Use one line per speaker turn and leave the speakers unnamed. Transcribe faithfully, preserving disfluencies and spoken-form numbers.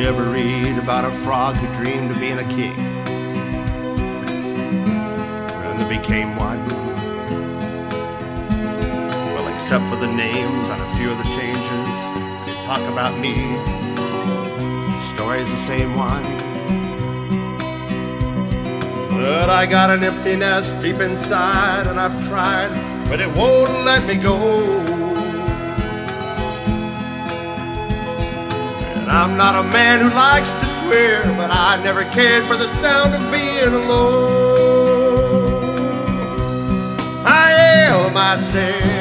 you ever read about a frog who dreamed of being a king and then became one? Well, except for the names and a few of the changes, they talk about me, the story's the same one. But I got an empty nest deep inside, and I've tried, but it won't let me go. And I'm not a man who likes to swear, but I never cared for the sound of being alone. I am myself.